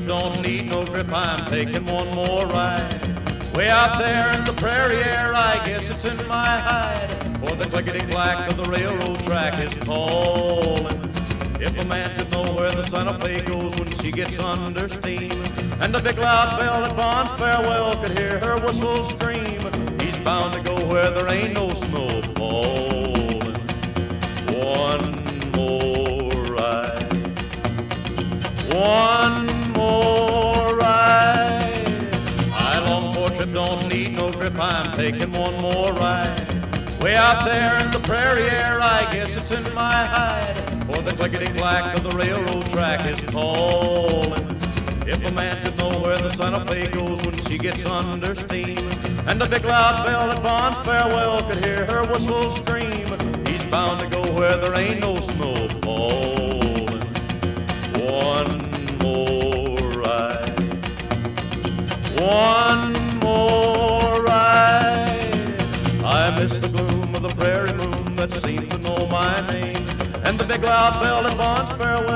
trip, don't need no grip, I'm taking one more ride. Way out there in the prairie air, I guess it's in my hide. For the clickety-clack of the railroad track is calling. If a man could know where the Santa Fe goes when she gets under steam, and the big loud bell at Bond's farewell could hear her whistle scream, he's bound to go where there ain't no snow falling. One more ride. One more ride. I long for a trip, don't need no grip, I'm taking one more ride. Way out there in the prairie air, I guess it's in my hide. For the clickety-clack of the railroad track is calling. If a man could know where the Santa Fe goes when she gets under steam, and the big loud bell at Bond's farewell could hear her whistle scream, he's bound to go where there ain't no snow falling. One more ride. One more ride. I miss the gloom of the prairie moon that seems to know my name, and the big loud bell at Bond's farewell